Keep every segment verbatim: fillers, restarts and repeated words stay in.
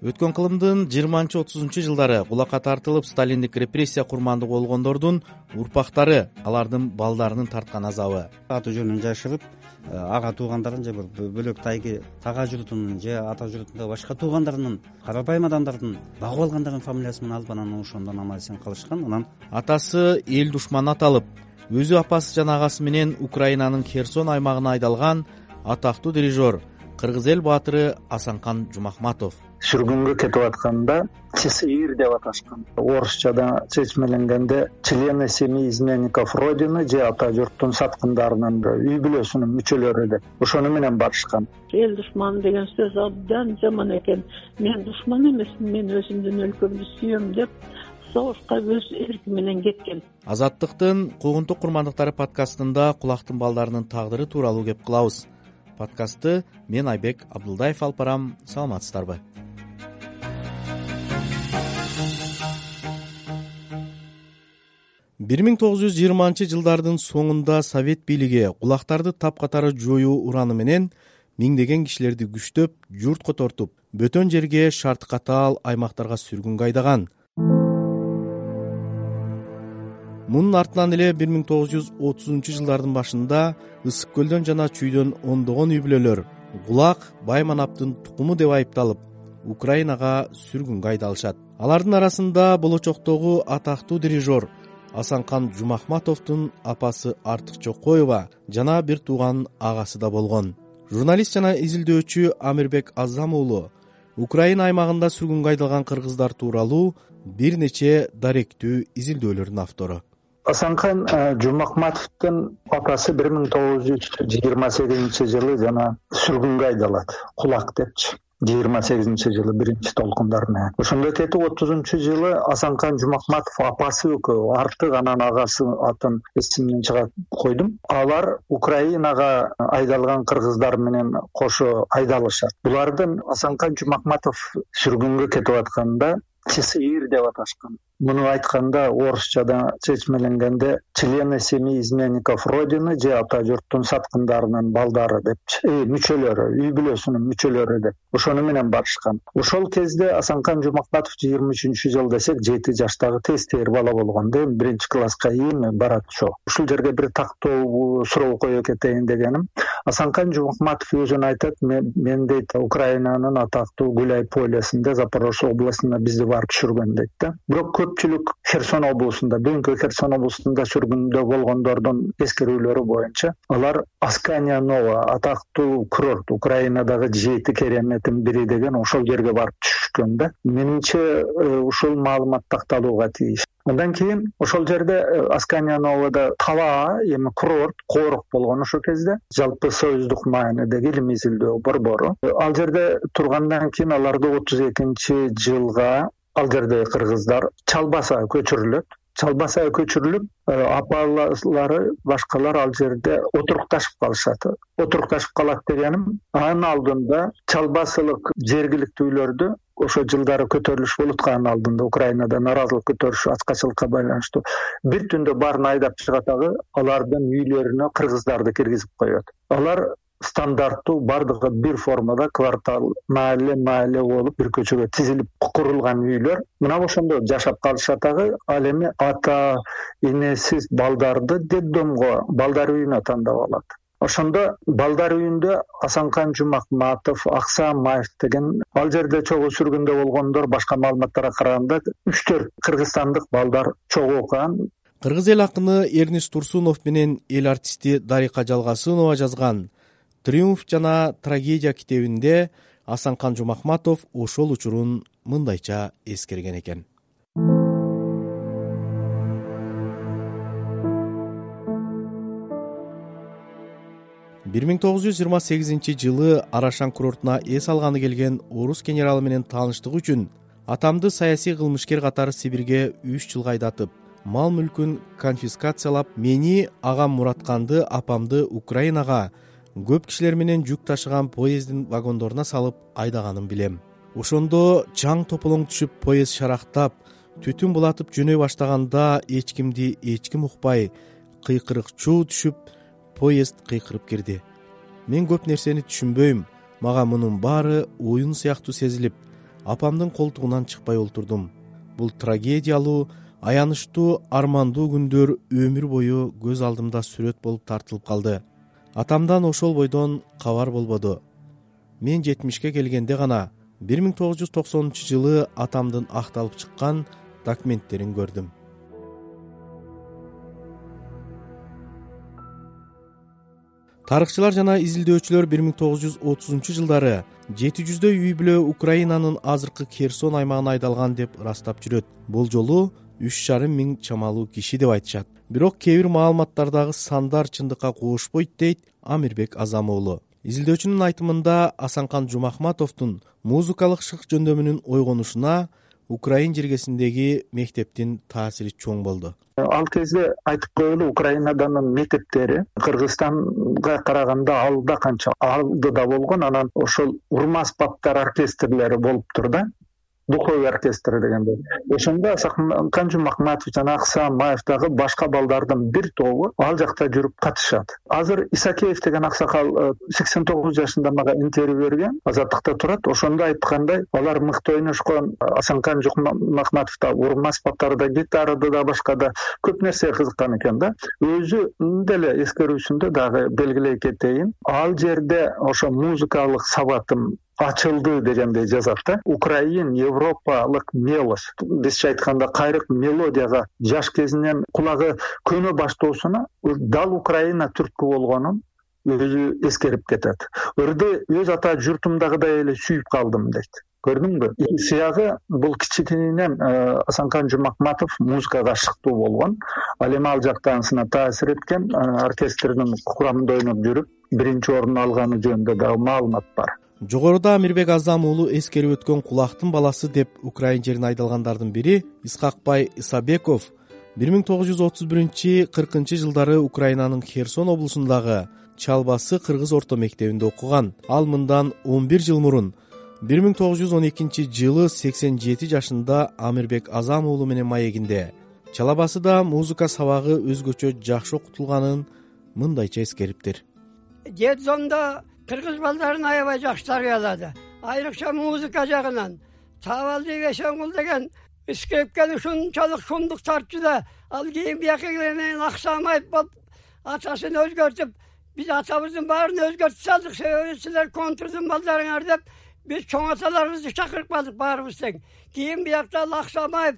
Өткөн кылымдын жыйырманчы отузунчу жылдары кулакка тартылып сталиндик репрессия курмандыгы болгондордун урпактары алардын балдарынын тарткан азабы, аты жөнүн жашырып ага туугандарын же бир бөлөк тайги тага журтунун же ата журтундагы башка туугандарынын карапайым адамдардын багып алгандардын фамилиясы менен алып анан ошондон аман эсен калышкан. Анан атасы эл душманы аталып, өзү апасы жана агасы менен Украинанын Херсон аймагына айдалган атактуу дирижер кыргыз эл баатыры Асанкан Жумахматов сүргүнгө кетип атканда ЧСИР деп аташкан. Орусчада чечмеленгенде члены семьи изменников родины же ата журттун саткындарынын үй бүлөсүнүн мүчөлөрү деп ошону менен барышкан. Эл душманы деген сөз абдан жаман экен. Мен душман эмесмин, мен өзүмдүн өлкөмдү сүйөм деп согушка өз эрки менен кеткен. Азаттыктын куугунтук курмандыктары подкастында кулактын балдарынын тагдыры тууралуу кеп кылабыз. Подкастты мен Айбек Абдулдаев алып барам. Саламатсыздарбы? бир миң тогуз жүз жыйырманчы жылдардын соңунда совет бийлиги кулактарды тапкатары жоюу ураны менен миңдеген кишилерди күчтөп, журт котортуп, бөтөн жерге шарты катаал аймактарга сүргүнгө айдаган. Мунун артынан эле бир миң тогуз жүз отузунчу жылдардын башында Ысык көлдөн жана Чүйдөн ондогон үй бүлөлөр Гулак Байманаптын тукуму деп айыпталып, Украинага сүргүнгө айдалышат. Алардын арасында болочоктогу атактуу дирижер Асанкан Жумахматовдун апасы Артык Чокоева жана бир тууган агасы да болгон. Журналист жана изилдөөчү Амирбек Азам уулу Украина аймагында сүргүнгө айдалган кыргыздар тууралуу бир нече даректүү изилдөөлөрдүн автору. Асанкан Жумахматовдун апасы бир миң тогуз жүз жыйырма сегизинчи жылы жана сүргүнгө айдалат. Кулак депчи. жыйырма сегизинчи жылы биринчи толкундар менен. Ошондой кетип отузунчу жылы Асанкан Жумахматов апасы экөө, Артык анан агасы атын эсимден чыгат койдум. Алар Украинага айдалган кыргыздар менен кошо айдалышат. Булардын Асанкан Жумахматов сүргүнгө кетип атканда ЧСИР деп аташкан. Муну айтканда орусчада чечмеленгенде члены семьи изменников родины же ата журттун саткындарынын балдары депчи, э, мүчөлөрү, үй бүлөсүнүн мүчөлөрү деп ошону менен барышкан. Ошол кезде Асанкан Жумахматов жыйырма үчүнчү жыл десек жети жаштагы тестер бала болгондо биринчи класска эми барат ошо. Ушул жерге бир тактоо суроо коюп кетейин дегеним. Асанкан Жумахматов өзүн айтат, мен дейт Украинанын атактуу Гуляй полесинде Запорожье областына бизди барып түшүргөн дейт да. Бирок көпчүлүк Херсон облусунда, бүгүнкү Херсон облусунда сүргүндө болгондордун эскерүүлөрү боюнча алар Аскания Нова атактуу курорт, Украинадагы жети кереметтин бири деген ошол жерге барып түшүшкөн да. Менимче ушул маалымат такталууга тийиш. Андан кийин ошол жерде Аскания Новада таба, эми курорт, коорук болгон ошол кезде. Жалпы союздук маанидеги илим изилдөө борбору. Ал жерде тургандан кийин аларды отуз экинчи жылга ал жерде кыргыздар Чалбасага көчүрүлөт. Чалбасага көчүрүлүп, апалары, башкалар ал жерде отурукташып калышат. Отурукташып калат дегеним, анын алдында Чалбасылык жергиликтүүлөрдү ошо жылдары көтөрүлүш болуп аткан алдында Украинада наразылык көтөрүш ачкачылыкка байланыштуу бир түндө баарын айдап чыгатагы алардын үйлөрүнө кыргыздарды киргизип коёт. Алар стандарттуу бардыгы бир формада квартал, маале маале болуп бир көчөгө тизилип курулган үйлөр. Мына ошондо жашап калышатагы. Ал эми ата энесиз балдарды детдомго, балдар үйүнө тандап алат. Ошондо балдар үйүндө Асанкан Жумахматов, Аксамаев деген ал жерде чогуу сүргүндө болгондор башка маалыматтарга караганда үч төрт кыргызстандык балдар чогуу окуган. Кыргыз эл акыны Эрнис Турсунов менен эл артисти Дарика Жалгасынова жазган «Триумф жана трагедия» китебинде Асанкан Жумахматов ошол учурун мындайча эскерген экен. бир миң тогуз жүз жыйырма сегизинчи жылы Арашан курортуна эс алганы келген орус генералы менен тааныштык үчүн атамды саясий кылмышкер катары Сибирге үч жылга айдатып, мал мүлкүн конфискациялап, мени, агам Муратканды, апамды Украинага көп кишилер менен жүк ташыган поездин вагондоруна салып айдаганын билем. Ошондо чаң тополоң түшүп, поезд шарактап, түтүн булатып жөнөй баштаганда эч кимди эч ким укпай, кыйкырыкчуу түшүп, поезд кыйкырып кирди. Мен көп нерсени түшүнбөйм. Мага мунун баары оюн сыяктуу сезилип, апамдын колтугунан чыкпай олтурдум. Бул трагедиялуу, аянычтуу, армандуу күндөр өмүр бою көз алдымда сүрөт болуп тартылып калды. Атамдан ошол бойдон кабар болбоду. Мен жетимишке келгенде гана бир миң тогуз жүз токсонунчу жылы атамдын акталып чыккан документтерин көрдүм. Тарыхчылар жана изилдөөчүлөр бир миң тогуз жүз отузунчу жылдары жети жүздөй үй бүлө Украинанын азыркы Херсон аймагына айдалган деп ырастап жүрөт. Бул жолу үч жарым миң чамалуу киши деп айтышат. Бирок кээ бир маалыматтардагы сандар чындыкка куушпойт дейт Амирбек Азам уулу. Изилдөөчүнүн айтымында Асанкан Жумахматовдун музыкалык шык жөндөмүнүн ойгонушуна Украин жергесиндеги мектептин таасири чоң болду. Ал кезде айтып коелу, Украинаданын мектептери Кыргызстанга караганда алда канча алдыда болгон, анан ошол урма аспаптар оркестрлери болуптур да. Духовый оркестр дегенде. Ошондо Асанкан Жумахматов жана Аксамаев дагы башка балдардын бир тобу ал жакта жүрүп катышат. Азыр Исакеев деген аксакал сексен тогуз жашында мага интервью берген, Азаттыкта турат. Ошондо айткандай, алар мыкты ойношкон. Асанкан Жумахматов да урма аспаптарда, гитарада да башка да көп нерсе кызыккан экен да. Өзү деле эскерүүсүндө дагы белгилей кетейин. Ал жерде ошо музыкалык сабатым ачылды дегенде жазат да. Украин европалык мелош, бизче айтканда кайрык мелодияга жаш кезинен кулагы көнө баштоосуна дал Украина түрткү болгонун өзү эскерип кетет. Өрдө өз ата журтумдагыдай эле сүйүп калдым дейт. Көрдүңбү? Сыягы бул кичинен Асанкан Жумахматов музыкага шыктуу болгон. Ал эми ал жактансына таасир эткен, оркестрдин курамында ойноп жүрүп, биринчи орун алганы жөнүндө дагы маалымат бар. Жогоруда Амирбек Азам уулу эскерип өткөн кулактын баласы деп Украин жерине айдалгандардын бири Исхакбай Исабеков бир миң тогуз жүз отуз биринчи кыркынчы жылдары Украинанын Херсон облусундагы Чалбасы кыргыз орто мектебинде окуган. Ал мындан он бир жыл мурун бир миң тогуз жүз он экинчи жылы сексен жети жашында Амирбек Азам уулу менен маегинде Чалабасыда музыка сабагы өзгөчө жакшы окутулганын мындайча эскериптир. Детдомдо кыргыз балдарын аябай жакшы тарбиялады. Айрыкча музыка жагынан. Табалдык Эшенгул деген искепкен ушунчалык шумдук тартчу да, ал кийин бияка келгенден Аксамаев болуп атасын өзгөртүп, биз атабыздын баарын өзгөртүп салдык. Силер контрдун балдарыңар деп биз чоң аталарыбызды чакырып калдык баарыбыз тең. Кийин биякта Аксамаев,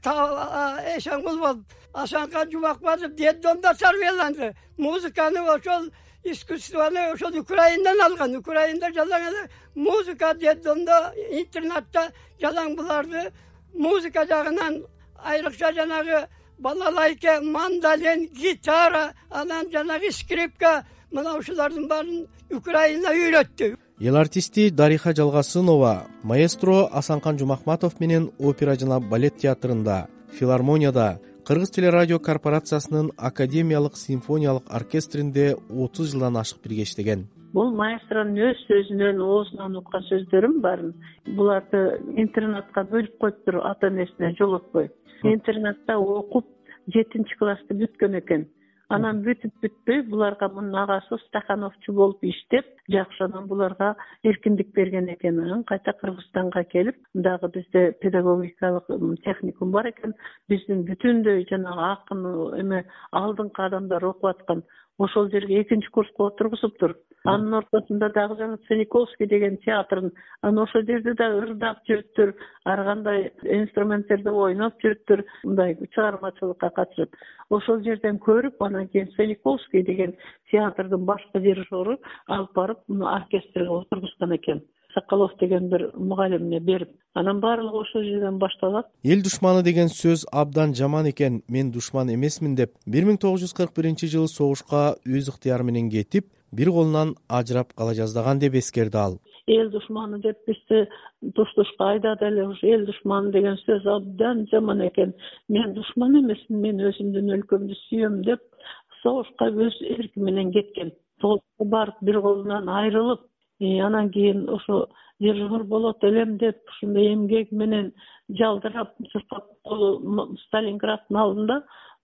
Эшенгул болуп, Асанкан Жумахматов детдомдо тарбияланды. Музыканы ошол искусствону ошол Украиндан алган. Украинда жалаң эле музыка детдомдо, интернатта жалаң буларды музыка жагынан айрыкча жанагы балалайка, мандолин, гитара, анан жанагы скрипка, мына ушулардын баарын Украина үйрөттү. Эл артисти Дариха Жалгасынова маэстро Асанкан Жумахматов менен опера жана балет театрында, филармонияда, Кыргыз телерадио корпорациясынын академиялык симфониялык оркестринде отуз жылдан ашык бирге иштеген. Бул маэстронун өз сөзүнөн, оозунан уккан сөздөрүм барын. Буларды интернатка бөлүп коюптур, ата энесине жолотпой. Интернатта окуп жетинчи классты бүткөн экен. Анан бүтүп бүтпөй буларга мунун агасы стахановчу болуп иштеп, жакшынан буларга эркиндик берген экен. Анан кайта Кыргызстанга келип, дагы бизде педагогикалык техникум бар экен. Биздин бүтүндөй жанагы акын эме алдыңкы адамдар окуп аткан. Ошол жерге экинчи курска отургузуптур. Анын ортосунда дагы жана Цениковский деген театрын, анан ошол жерде да ырдап жүрүптүр, ар кандай инструменттерди ойноп жүрүптүр, мындай чыгармачылыкка катышып. Ошол жерден көрүп, анан кийин Цениковский деген театрдын башкы дирижеру алып барып, муну оркестрге отургузган экен. Соколов деген бир мугалимине берип, анан баардыгы ошол жерден башталат. Эл душманы деген сөз абдан жаман экен, мен душман эмесмин деп бир миң тогуз жүз кырк биринчи жылы согушка өз ыктыяры менен кетип, бир колунан ажырап кала жаздаган деп эскерди ал. Эл душманы деп бизди туш-тушка айдады эле. Эл душманы деген сөз абдан жаман экен. Мен душман эмесмин, мен өзүмдүн өлкөмдү сүйөм деп согушка өз эрки менен кеткен. Согушка барып бир колунан айрылып, анан кийин ошо дирижер болот элем деп ушундай эмгек менен жалдырап, чуркап Сталинграддын алдында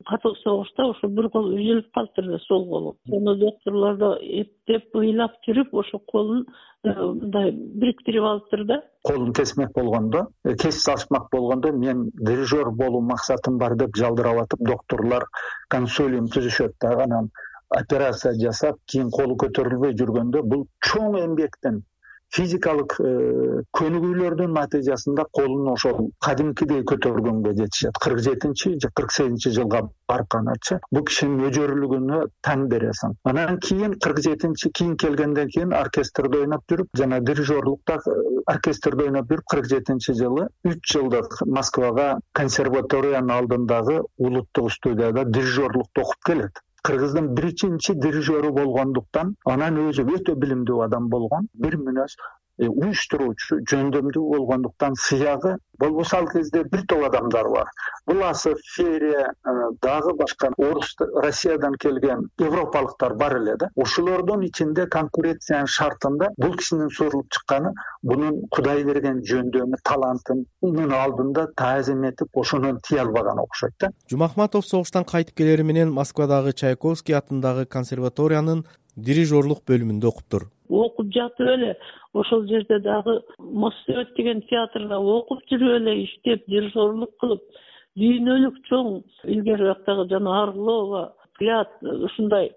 катуу согушта ошо бир колу үзүлүп калыптыр да, сол колу. Сону докторлор да эптеп ыйлап жүрүп ошо колун мындай бириктирип алыптыр да. Колун кесмек болгондо, кесип салышмак болгондо мен дирижер болуу максатым бар деп жалдырап атып, докторлор консилиум түзүшөт да, анан операция жасап, кийин колу көтөрүлбөй жүргөндө бул чоң эмгектен, физикалык көнүгүүлөрдүн натыйжасында колун ошол кадимкидей көтөргөнгө жетишет. кырк жетинчи же кырк сегизинчи жылга барканачы бул кишинин өжөрүлүгүнө таң бересиң. Анан кийин кырк жетинчи кийин келгенден кийин оркестрде ойноп жүрүп, жана дирижерлукта оркестрде ойноп жүрүп, кырк жетинчи жылы үч жылдык Москвага консерваториянын алдындагы улуттук студияда дирижерлукты окуп келет. Кыргыздын биринчи дирижеру болгондуктан, анан өзү өтө билимдүү адам болгон, бир мүнөз уюштуруучу, жөндөмдүү болгондуктан сыягы болбосо ал кезде бир топ адамдар бар. Буласов, Ферия, дагы башка орус, Россиядан келген европалыктар бар эле да. Ошолордун ичинде конкуренциянын шартында бул кишинин сурулуп чыкканы, бунун Кудай берген жөндөмү, талантынын алдында таазим этип, ошонун тие албаган окшойт да. Жумахматов согуштан кайтып келери менен Москвадагы Чайковский атындагы консерваториянын дирижерлук бөлүмүндө окуптур. Окуп жатып эле ошол жерде дагы Моссовет деген театрда окуп жүрүп эле иштеп, дирижерлук кылып, дүйнөлүк чоң илгери жактагы жана Орлова, Клят ушундай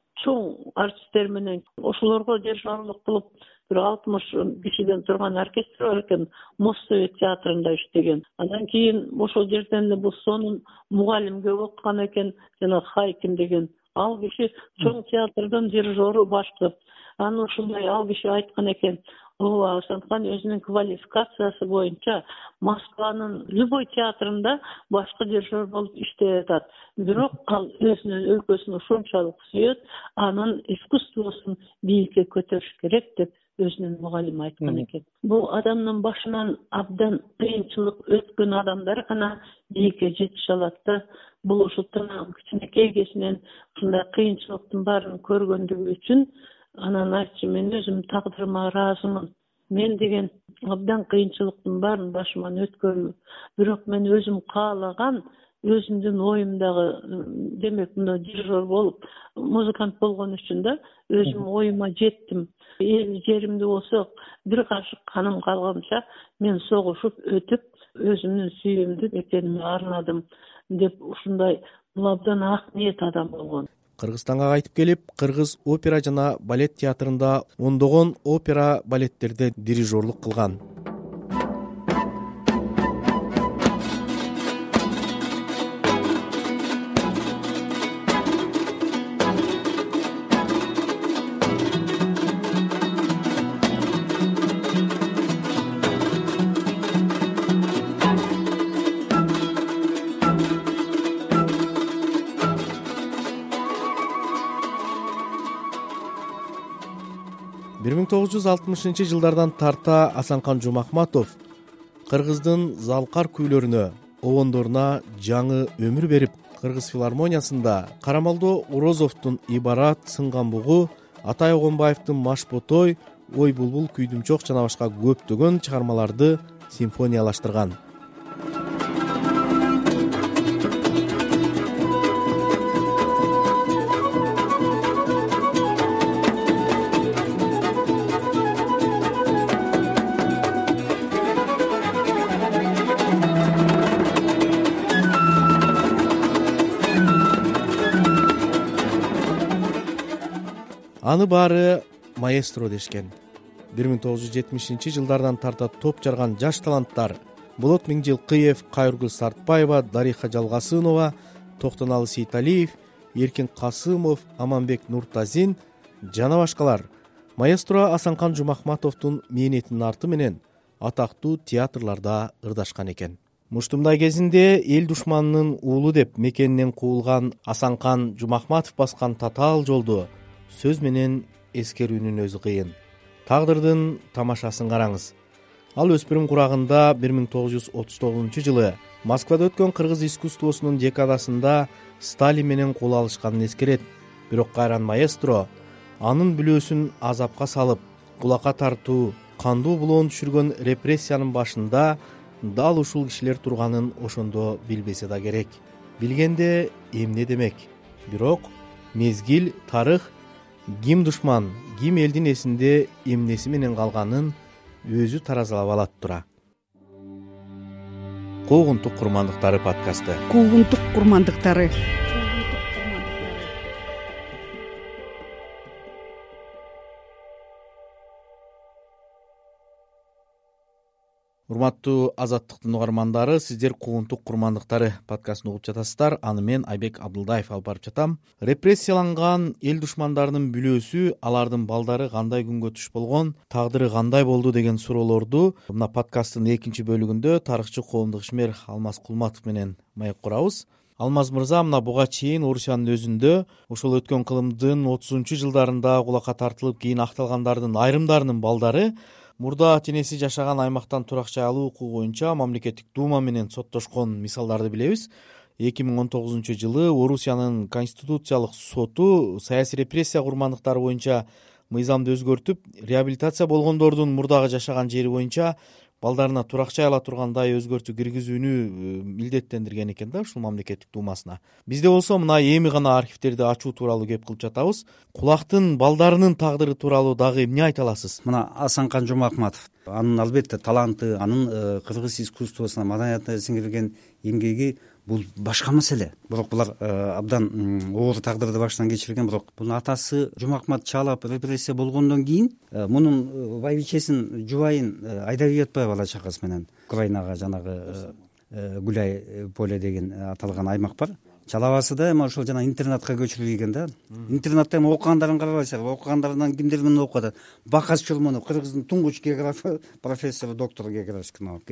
чоң артисттер менен ошолорго дирижерлук кылып, бир алтымыш кишиден турган оркестр бар экен, Моссовет театрында иштеген. Андан кийин ошол жерден эле бул сонун мугалимге окуган экен, жана Хайкин деген. Ал киши чоң театрдын дирижеру башкы. Аны ушундай ал киши айткан экен, ооба, ошондуктан өзүнүн квалификациясы боюнча Москванын любой театрында башкы дирижер болуп иштей атат. Бирок ал өзүнүн өлкөсүн ушунчалык сүйөт, анын искусствосун бийикке көтөрүш керек деп өзүнүн мугалими айткан экен. Бул адамдын башынан абдан кыйынчылык өткөн адамдар гана бийикке жетише алат да. Бул ушул кичинекей кезинен ушундай кыйынчылыктын баарын көргөндүгү үчүн анан айтчу, мен өзүм тагдырыма ыраазымын. Мен деген абдан кыйынчылыктын баарын башыман өткөрмүн. Бирок мен өзүм каалаган, өзүмдүн оюмдагы, демек, мына дирижер болуп, музыкант болгон үчүн да өзүм оюма жеттим. Эл жеримде болсо, бир кашык каным калганча мен согушуп өтүп, өзүмдүн сүйүүмдү экениме арнадым деп ушундай бул абдан ак ниет адам болгон. Кыргызстанга кайтып келип, Кыргыз опера жана балет театрында ондогон опера балеттерде дирижерлук кылган. бир миң тогуз жүз алтымышынчы жылдардан тарта Асанкан Жумахматов Кыргыздын залкар күүлөрүнө, обондоруна жаңы өмүр берип, Кыргыз филармониясында Карамалдо Урозовдун Ибарат, Сынган бугу, Атай Огонбаевдин Машботой, Ой булбул, Күйдүмчок жана башка көптөгөн чыгармаларды симфониялаштырган. Аны баары маэстро дешкен. бир миң тогуз жүз жетимишинчи жылдардан тарта топ жарган жаш таланттар Болот Миңжилкыев, Кайыргүл Сартбаева, Дариха Жалгасынова, Токтоналы Сейталиев, Эркин Касымов, Аманбек Нуртазин жана башкалар маэстро Асанкан Жумахматовдун мээнетинин арты менен атактуу театрларда ырдашкан экен. Муштумдай кезинде эл душманынын уулу деп мекенинен куулган Асанкан Жумахматов баскан татаал жолду сөз менен эскерүүнүн өзү кыйын. Тагдырдын тамашасын караңыз. Ал өспүрүм курагында бир миң тогуз жүз отуз тогузунчу жылы Москвада өткөн кыргыз искусствосунун декадасында Сталин менен кол алышканын эскерет. Бирок кайран маэстро анын бүлөөсүн азапка салып, кулакка тартуу, кандуу булоон түшүргөн репрессиянын башында дал ушул кишилер турганын ошондо билбесе да керек. билгенде эмне демек. Бирок мезгил, тарых, ким душман, ким элдин эсинде эмнеси менен калганын өзү таразалап алат тура. Куугунтук курмандыктары подкасты. Куугунтук курмандыктары. Урматтуу Азаттыктын угармандары, сиздер Куугунтук курмандыктары подкастын угуп жатасыздар. Аны мен Айбек Абдылдаев алып барып жатам. Репрессияланган эл душмандарынын бүлөөсү, алардын балдары кандай күнгө туш болгон, тагдыры кандай болду деген суроолорду мына подкасттын экинчи бөлүгүндө тарыхчы коомдук ишмер Алмаз Кулматов менен маек курабыз. Алмаз мырза, мына буга чейин Орусиянын өзүндө ошол өткөн кылымдын отузунчу жылдарында кулакка тартылып кийин акталгандардын айрымдарынын балдары мурда ата-энеси жашаган аймактан турак жай алуу укугу боюнча мамлекеттик дума менен соттошкон мисалдарды билебиз. эки миң он тогузунчу жылы Орусиянын конституциялык соту саясий репрессия курмандыктары боюнча мыйзамды өзгөртүп, реабилитация болгондордун мурдагы жашаган жери боюнча балдарына турак жай ала тургандай өзгөртүү киргизүүнү милдеттендирген экен да ушул мамлекеттик думасына. Бизде болсо мына эми гана архивтерди ачуу тууралуу кеп кылып жатабыз. Кулактын балдарынын тагдыры тууралуу дагы эмне айта аласыз? Мына Асанкан Жумахматов, анын албетте таланты, анын кыргыз искусствосуна, маданиятына сиңирген эмгеги бул башка маселе. Бирок булар абдан оор тагдырды баштан кечирген. Бирок бунун атасы Жумахмат Чалап репрессия болгондон кийин мунун байбичесин, жубайын айдап жатпай бала чакасы менен Украинага, жанагы Гуляй поле деген аталган аймак бар. Чалабасы да эми ошол жана интернатка көчүрүлгөн да. Интернатта эми окугандарын карабайсыздар. Окугандарынан кимдер менен окуп атат? Бакас Чурмонов, Кыргыздын туңгуч географы, профессор, доктор географических наук.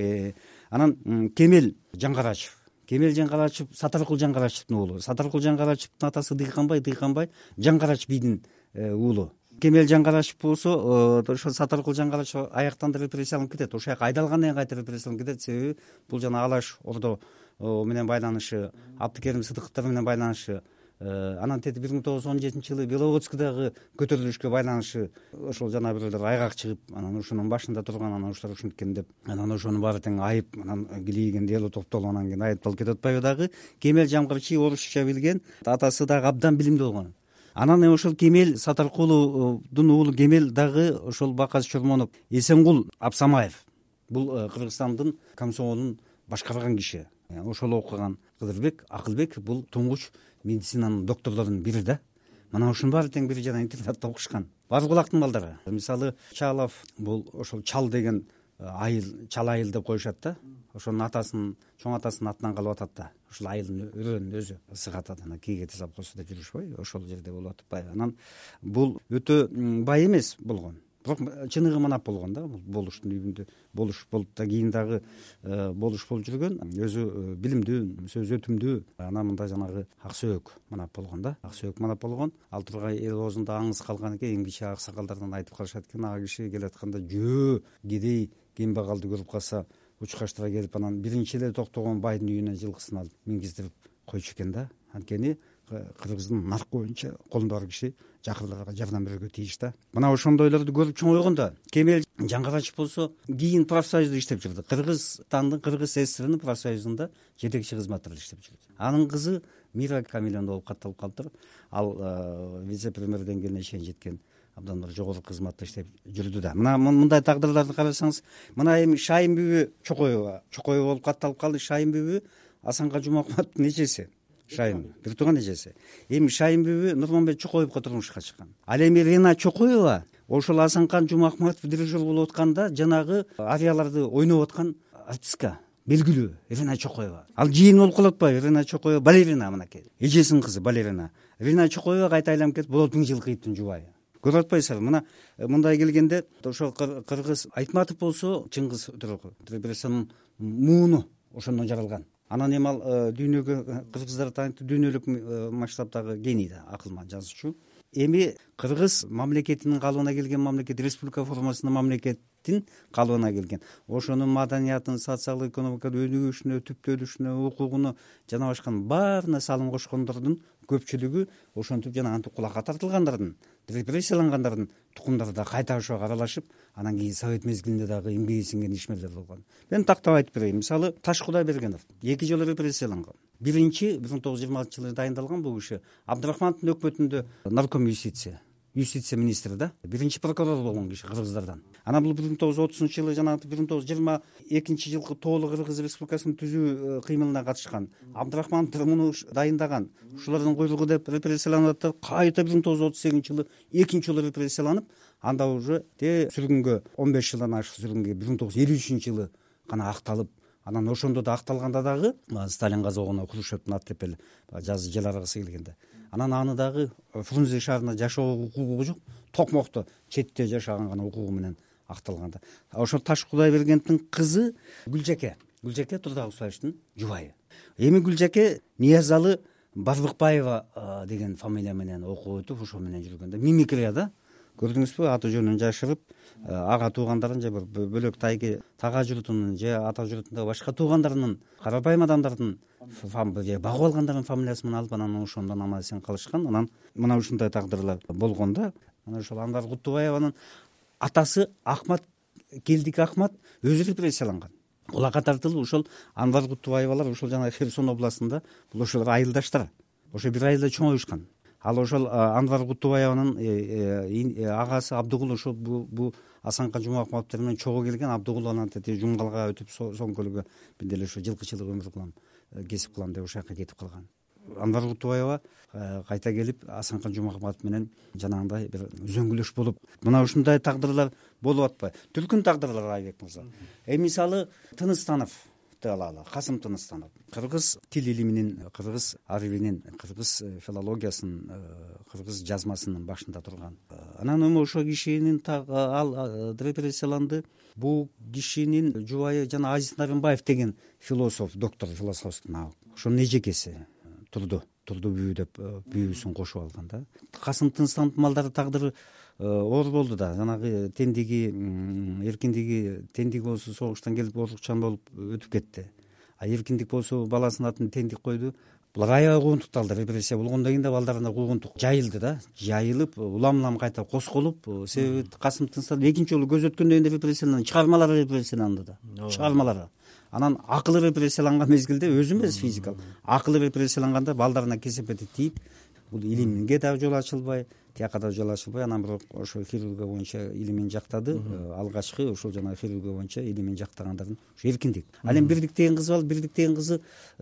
Анан Кемел Жаңгарачев. Кемел Жаңгарачев Сатаркул Жаңгарачевдин уулу. Сатаркул Жаңгарачевдин атасы Дыйканбай, Дыйканбай Жаңгарач бийдин уулу. Кемел Жаңгарачев болсо ошо Сатаркул Жаңгарачев аяктан да репрессияланып кетет. Ошол жака айдалгандан кийин кайта репрессияланып кетет. Себеби бул жана Алаш Ордо менен байланышы, Абдыкерим Сыдыктар менен байланышы, анан тети бир миң тогуз жүз он жетинчи жылы Беловодскийдагы көтөрүлүшкө байланышы ошол жана бирөөлөр айгак чыгып, анан ушунун башында турган анан ушулар ушинткен деп, анан ошонун баары тең айып, анан килийген дело топтолуп анан кийин айыпталып кетип атпайбы дагы. Кемел Жаңгарачи орусча билген, атасы дагы абдан билимдүү болгон. Анан ошол Кемел Сатаркулдун уулу Кемел дагы ошол Бакас Чурмонов, Эсенгул Абсамаев. Бул Кыргызстандын комсомолун башкарган киши. Ошол окуган Кыдырбек Акылбек бул туңгуч медицинанын докторлорунун бири да. Мына ушунун баары тең бири жана интернатта окушкан. Бар кулактын балдары. Мисалы Чалов бул ошол Чал деген айыл, Чал айыл деп коюшат да. Ошонун атасынын, чоң атасынын атынан калып атат да. Ошол айылдын өрөөнүн өзү ысык атат, анан кийге тесап койсо деп жүрүшпөй, ошол жерде болуп атпайбы. Анан бул өтө бай эмес болгон. Бирок чыныгы манап болгон да, болуштун үйүндө болуш болуп да кийин дагы болуш болуп жүргөн, өзү билимдүү, сөз өтүмдүү. Анан мында жанагы Аксөөк манап болгон да, Аксөөк манап болгон. Ал тургай эл оозунда аңыз калган экен, эң кичи аксакалдардан айтып калышат экен, ага киши келатканда жөө кедей кембагалды көрүп калса учкаштыра келип, анан биринчи эле токтогон байдын үйүнөн жылкысын алып мингиздирип койчу экен да. Анткени Кыргыздын наркы боюнча колунда бар киши жакырларга жардам берүүгө тийиш да. Мына ошондойлорду көрүп чоңойгон да. Кемел Жаңгарачев болсо кийин профсоюзда иштеп жүрдү. Кыргызстандын Кыргыз ССРнин профсоюзунда жетекчи кызматтарда иштеп жүрдү. Анын кызы Мира Камиловна болуп катталып калыптыр. Ал вице-премьер деңгээлине чейин жеткен абдан бир жогорку кызматта иштеп жүрдү да. Мына мындай тагдырларды карасаңыз, мына эми Шайын бүбү Чокоева, Чокоева болуп катталып калды. Шайын бүбү Асанкан Жумахматтын эжеси. Шайын бир тууган эжеси. Эми Шайын бүбү Нурманбет Чокоевго турмушка чыккан. Ал эми Рина Чокоева ошол Асанкан Жумахматов дирижер болуп атканда жанагы арияларды ойноп аткан артистка, белгилүү Рина Чокоева. Ал жыйын болуп калып атпайбы? Рина Чокоева балерина мынакей. Эжесинин кызы балерина. Рина Чокоева кайта айланып кетип, Болот Миңжилкыевдин жубайы. Көрүп атпайсызбы? Мына мындай келгенде ошол Кыргыз Айтматов болсо Чыңгыз Төрөкул, репрессиянын мууну ошондон жаралган. Анан эми ал дүйнөгө кыргыздар таанытты, дүйнөлүк масштабдагы гений да, акылман жазуучу. Эми Кыргыз мамлекетинин калыбына келген мамлекет, республика формасынын мамлекеттин калыбына келген. Ошонун маданиятын, социалдык, экономикалык өнүгүшүнө, түптөлүшүнө, укугуна жана башканын баарына салым кошкондордун көпчүлүгү ошентип жана антип кулакка тартылгандардын, репрессиялангандардын тукумдары да кайта ошого аралашып, анан кийин совет мезгилинде дагы эмгеги сиңген ишмерлер болгон. Мен тактап айтып берейин. Мисалы Таш Кудайбергенов эки жолу репрессияланган. биринчи бир миң тогуз жүз жыйырма алтынчы жылы дайындалган бул киши Абдрахмановдун өкмөтүндө нарком юстиция юстиция министри да, биринчи прокурор болгон киши кыргыздардан. Анан бул бир миң тогуз жүз отузунчу жылы жанагы бир миң тогуз жүз жыйырма экинчи жылкы тоолуу Кыргыз Республикасынын түзүү кыймылына катышкан. Абдрахманов муну дайындаган, ушулардын куйругу деп репрессияланып атат. Кайта бир миң тогуз жүз отуз сегизинчи жылы экинчи жолу репрессияланып, анда уже те сүргүнгө он беш жылдан ашык сүргүнгө бир миң тогуз жүз элүү үчүнчү жылы гана акталып, анан ошондо да акталганда дагы Сталин казогуна Хрущевдун ат тепели жазы жел аргысы келгенде анан аны дагы Фрунзе шаарына жашоо укугу жок, Токмокто четте жашаган гана укугу менен акталганда. Ошо Таш Кудайбергеновдун кызы Гүлжаке, Гүлжаке Турдагусаевичтин жубайы. Эми Гүлжаке Ниязалы Барбыкбаева деген фамилия менен окуп өтүп, ошо менен жүргөндө мимикрия да. Көрдүңүзбү, аты жөнүн жашырып, ага туугандарын же бир бөлөк тайги тага журтунун же ата журтундагы башка туугандарынын, карапайым адамдардын багып алгандардын фамилиясы менен алып, анан ошондон аман эсен калышкан. Анан мына ушундай тагдырлар болгондо, анан ошол Анвар Кутубаеванын атасы Ахмат Келдик Ахмат өзү репрессияланган. Кулакка тартылып, ошол Анвар Кутубаевалар ошол жана Херсон областында, бул ошолор айылдаштар. Ошо бир айылда чоңоюшкан. Ал ошол Анвар Кутубаеванын агасы Абдыгул ошол бул Асанкан Жумахматовдор менен чогуу келген. Абдыгул анан тете Жумгалга өтүп, Соңкөлгө бир деле ошо жылкычылык өмүр кылам, кесип кылам деп ошол жака кетип калган. Анвар Кутубаева кайта келип Асанкан Жумахматов менен жанагындай бир үзөңгүлөш болуп, мына ушундай тагдырлар болуп атпайбы? Түркүн тагдырлары Айбек мырза. Эми мисалы Тыныстанов алалы, Касым Тыныстанов кыргыз тил илиминин, кыргыз арабинин, кыргыз филологиясынын, кыргыз жазмасынын башында турган. Анан эми ошол кишинин ал репрессияланды. Бул кишинин жубайы жана Азиз Нарымбаев деген философ, доктор философских наук. Ошонун эжекеси турду, турду бүү деп бүүсүн кошуп алган да. Касым Тыныстановдун малдары тагдыры оор болду да. Жанагы тендиги, эркиндиги, тендик болсо согуштан келип орукчан болуп өтүп кетти. А эркиндик болсо баласынын атын тендик койду. Булар аябай куугунтукталды. Репрессия болгондон кийин да балдарына куугунтук жайылды да. Жайылып, улам-улам кайта косколуп, себеби Касым Тыныстанов экинчи жолу көз өткөндөн кийин репрессияланды, чыгармалары репрессияланды да. Чыгармалары. Анан акылы репрессияланган мезгилде өзү эмес физикалык, акылы репрессияланганда балдарына кесепети тийип, бул илимге да жол ачылбай, тияка да жол ачылбай, анан бирок ошо хирургия боюнча илимин жактады. Алгачкы ошол жана хирургия боюнча илимин жактагандардын ушу эркиндик. Ал эми Бирдик деген кызы бар. Бирдик деген кызы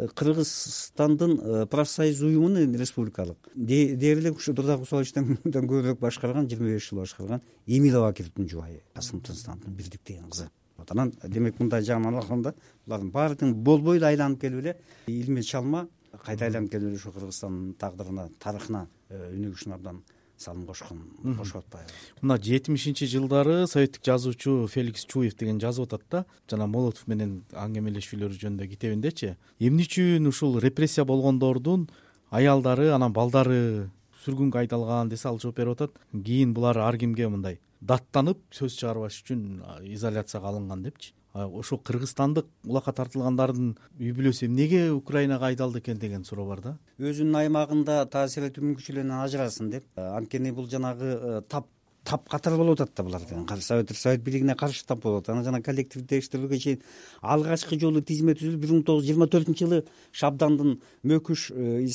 Кыргызстандын профсоюз уюмунун республикалык дээрлик ушу Турдагусаевичтен көбүрөөк башкарган, жыйырма беш жыл башкарган Эмил Абакировдун жубайы Касым Тыныстановдун Бирдик деген кызы. Анан демек мындай жагынан алганда булардын баардыгын болбой эле айланып келип эле илме чалма кайта айланып келип эле ушу Кыргызстандын тагдырына, тарыхына өнүгүшүнө абдан салым кошкон, кошуп атпайбы? Мына жетимишинчи жылдары советтик жазуучу Феликс Чуев деген жазып атат да, жана Молотов менен аңгемелешүүлөрү жөнүндө китебиндечи. Эмне үчүн ушул репрессия болгондордун аялдары, анан балдары сүргүнгө айдалган десе, ал жооп берип атат. Кийин булар ар кимге мындай даттанып сөз чыгарбаш үчүн изоляцияга алынган депчи. Ошо кыргызстандык улакка тартылгандардын үй бүлөсү эмнеге Украинага айдалды экен деген суроо бар да. Өзүнүн аймагында таасир этүү мүмкүнчүлүгүнөн ажырасын деп. Анткени бул жанагы тап тап катар болуп атат да булар деген. Совет Совет бийлигине каршы тап болуп атат. Анан жана коллектив тештирүүгө чейин алгачкы жолу тизме түзүлүп бир миң тогуз жүз жыйырма төртүнчү жылы Шабдандын Мөкүш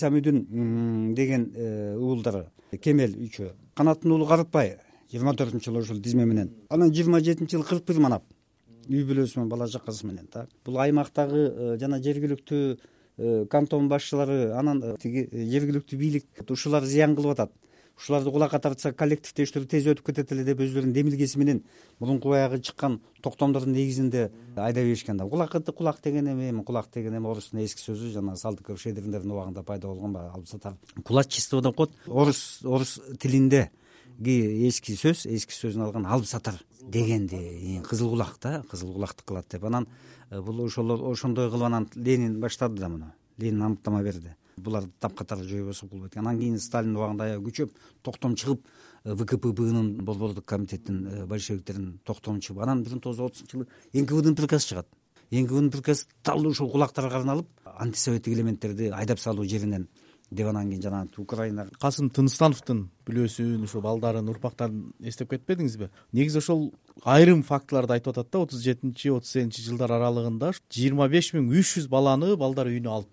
Исамүдүн деген уулдары Кемел үчөө, Канаттын уулу Карытбай жыйырма төртүнчү жылы ошол тизме менен. Анан жыйырма жетинчи жылы кырк бир манап үй бүлөсү менен, бала чакасы менен так. Бул аймактагы жана жергиликтүү кантон башчылары, анан тиги жергиликтүү бийлик ушулар зыян кылып атат. Ушуларды кулакка тартса коллектив тештирүү тез өтүп кетет эле деп өзлөрүнүн демилгеси менен мурунку баягы чыккан токтомдордун негизинде айдап беришкен да. Кулак кулак деген эми кулак деген эми орустун эски сөзү, жана Салтыков Шедриндердин убагында пайда болгон баягы албысатар. Кулачество деп коет. Орус орус тилинде эски сөз, эски сөзүн алган албысатар дегенди, кызыл кулак да, кызыл кулакты кылат деп. Анан бул ошолор ошондой кылып анан Ленин баштады да муну. Ленин аныктама берди. Булар тапкатар жойбосо болбойт. Анан кийин Сталин убагында аябай күчөп, токтом чыгып, ВКПБнын Борбордук комитеттин большевиктеринин токтом чыгып, анан бир миң тогуз жүз отузунчу жылы эн ка веддин приказ чыгат. эн ка веддин приказ дал ушул кулактарга арналып, антисоветтик элементтерди айдап салуу жеринен деп анан кийин жана Украина. Касым Тыныстановдун бүлөсүн, ушул балдарын, урпактарын эстеп кетпедиңизби? Негизи ошол айрым фактыларды айтып атат да, отуз жетинчи отуз сегизинчи жылдар аралыгында жыйырма беш миң үч жүз баланы балдар үйүнө алыптыр.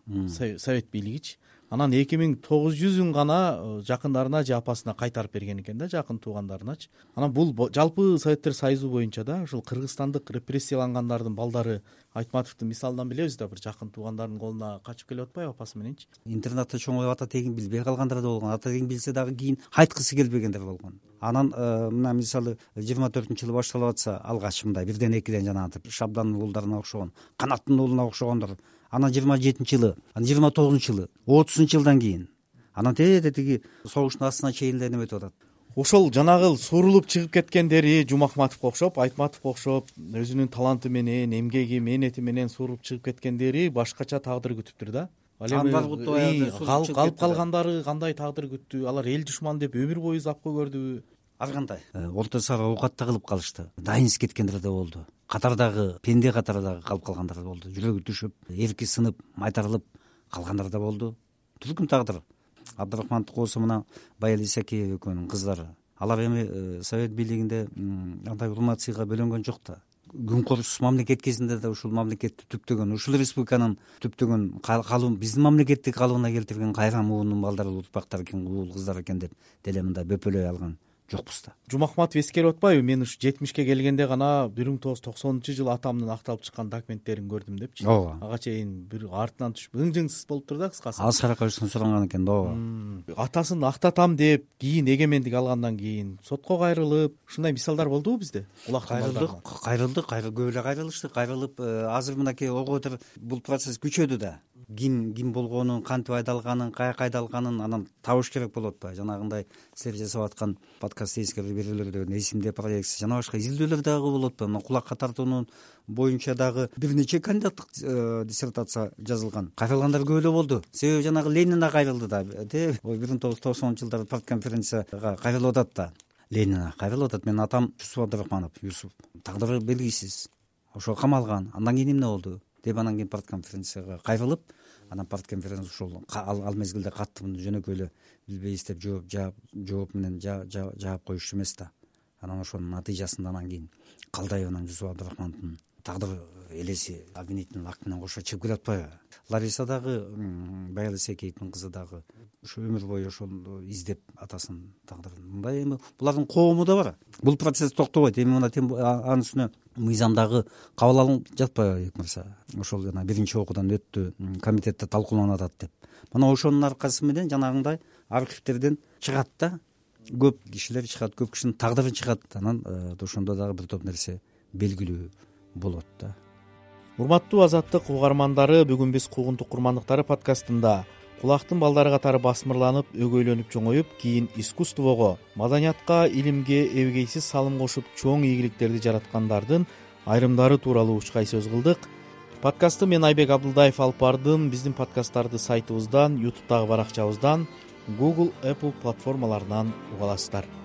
совет бийлигичи. Анан эки миң тогуз жүзүн гана жакындарына же апасына кайтарып берген экен да, жакын туугандарыначы. Анан бул жалпы Советтер Союзу боюнча да ушул кыргызстандык репрессиялангандардын балдары Айтматовдун мисалынан билебиз да, бир жакын туугандарынын колуна качып келип атпайбы апасы мененчи. Интернатта чоңоюп ата тегин билбей калгандар да болгон, ата тегин билсе дагы кийин айткысы келбегендер болгон. Анан мына мисалы жыйырма төртүнчү жылы башталып атса, алгач мындай бирден экиден жанагы Шабдандын уулдарына окшогон, Канаттын уулуна окшогондор. Анан жыйырма жетинчи жылы, анан жыйырма тогузунчу жылы, отузунчу жылдан кийин анан тээ тиги согуштун астына чейин эле неметип атат. Ошол жанагы сурулуп чыгып кеткендери Жумахматовго окшоп, Айтматовго окшоп өзүнүн таланты менен, эмгеги, мээнети менен сурулуп чыгып кеткендери башкача тагдыр күтүптүр да. Ал эми калып калгандары кандай тагдыр күттү? Алар эл душман деп өмүр бою запкы көрдүбү? Ар кандай орто сара оокат да кылып калышты. Дайынсыз кеткендер да болду. Катардагы пенде катардагы калып калгандар да болду. Жүрөгү түшүп, эрки сынып, майтарылып калгандар да болду. Түркүм тагдыр. Абдырахмантык болсо мына Баял Исакеева экөөнүн кыздары. Алар эми Совет бийлигинде андай урмат сыйга бөлөнгөн жок да. Күнкөрүшсүз мамлекет кезинде да ушул мамлекетти түптөгөн, ушул республиканын түптөгөн калыбын, биздин мамлекетти калыбына келтирген кайран муунун балдары, урпактары экен, уул кыздар экен деп деле мындай бөпөлөй алган жокпуз да. Жумахматов эскерип атпайбы? Мен ушу жетимишке келгенде гана бир миң тогуз жүз токсонунчу жылы атамдын акталып чыккан документтерин көрдүм депчи. Ооба. Ага чейин бир артынан түшүп ың-жыңсыз болуптур да, кыскасы. Аскар Акаевичтен суранган экен да. Ооба. Атасын актатам деп, кийин эгемендик алгандан кийин сотко кайрылып, ушундай мисалдар болдубу бизде? Кайрылдык, кайрылдык, кайры көп эле кайрылышты. Кайрылып азыр мынакей ого бетер бул процесс күчөдү да. Ким ким болгонун, кантип айдалганын, каяка айдалганын анан табыш керек болуп атпайбы? Жанагындай силер жасап аткан подкаст эскерүү берүүлөрдө эсимде проекция жана башка изилдөөлөр дагы болуп атпайбы? Мына кулакка тартуунун боюнча дагы бир нече кандидаттык диссертация жазылган. Кайрылгандар көп эле болду. Себеби жанагы Ленина кайрылды да, те бир миң тогуз жүз токсонунчу жылдары партконференцияга кайрылып атат да. Ленина кайрылып атат. Менин атам Юсуп Абдырахманов, Юсуп тагдыры белгисиз. Ошо камалган. Андан кийин эмне болду деп анан кийин партконференцияга кайрылып, анан партконференция ушул ал мезгилде каттымын жөнөкөй эле билбейбиз деп жооп жаап жооп менен жаап коюшту эмес да. Анан ошонун натыйжасында анан кийин Калдаеванын, Жусуп Абдырахмановдун тагдыр элеси обвинительный акт менен кошо чыгып келип атпайбы? Лариса дагы, Баял Исакеевдин кызы дагы ушу өмүр бою ошол издеп атасынын тагдырын. Мындай эми булардын коому да бар. Бул процесс токтобойт. Эми мына анын үстүнө мыйзамдагы кабыл алынып жатпайбы мырза? Ошол жана биринчи окуудан өттү, комитетте талкууланып атат деп. Мына ошонун аркасы менен жанагындай архивтерден чыгат да. Көп кишилер чыгат, көп кишинин тагдыры чыгат. Анан ошондо дагы бир топ нерсе белгилүү болот да. Урматтуу Азаттык угармандары, бүгүн биз Куугунтук курмандыктары подкастында кулактын балдары катары басмырланып, өгөйлөнүп чоңоюп, кийин искусствого, маданиятка, илимге эбегейсиз салым кошуп, чоң ийгиликтерди жараткандардын айрымдары тууралуу учкай сөз кылдык. Подкастты мен Айбек Абдылдаев алып бардым. Биздин подкасттарды сайтыбыздан, ютубтагы баракчабыздан, Google, Apple платформаларынан уга аласыздар.